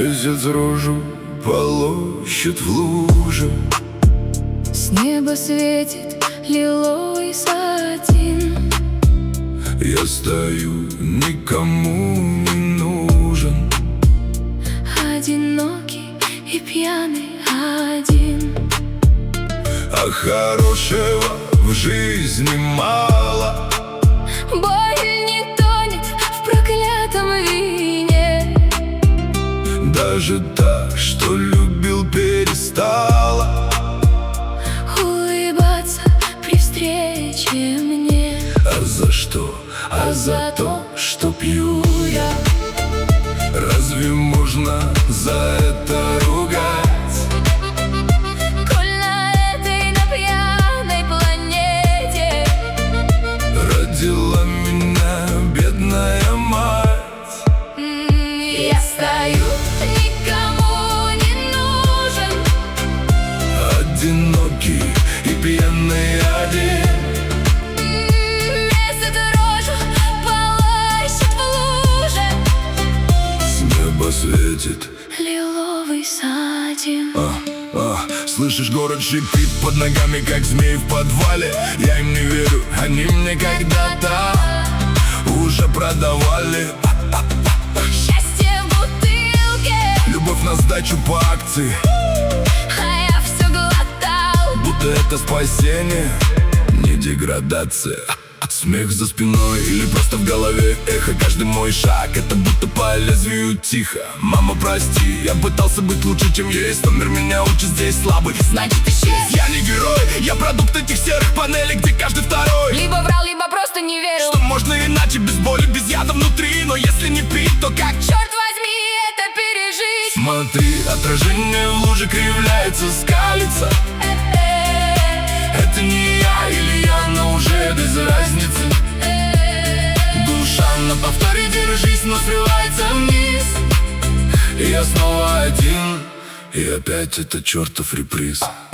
Месяц рожу полощет в луже. С неба светит лиловый сатин. Я стою, никому не нужен, одинокий и пьяный один. а хорошего в жизни мало. Боль не тонет в проклятом вине. Даже та, что любил, перестала улыбаться при встрече мне. А за что? А за то, что пью я. Разве можно за это ругать? Коль на этой, на пьяной планете Родила меня бедная мать. Я стою, никому не нужен, Одинокий и пьяный один. Месяц рожу полощет в луже. С неба светит. Лиловый сатин. Слышишь, город шипит под ногами, как змей в подвале. Я им не верю, они мне когда-то уже продавали. Счастье в бутылке, Любовь на сдачу по акции, а я все глотал. будто это спасение, не деградация. Смех за спиной или просто в голове эхо. Каждый мой шаг — это будто по лезвию тихо. Мама, прости, я пытался быть лучше, чем есть, но мир меня учит здесь слабый, Значит, исчез. я не герой, я продукт этих серых панелей, где каждый второй. Либо врал, либо просто не верил. Что можно иначе, без боли, без яда внутри. Но если не пить, то как? Черт возьми, это пережить. Смотри, отражение в луже кривляется, скалится. Это не я или я, но уже без разницы. Душа на повторе, держись, но срывается вниз. И я снова один, и опять это чертов реприз.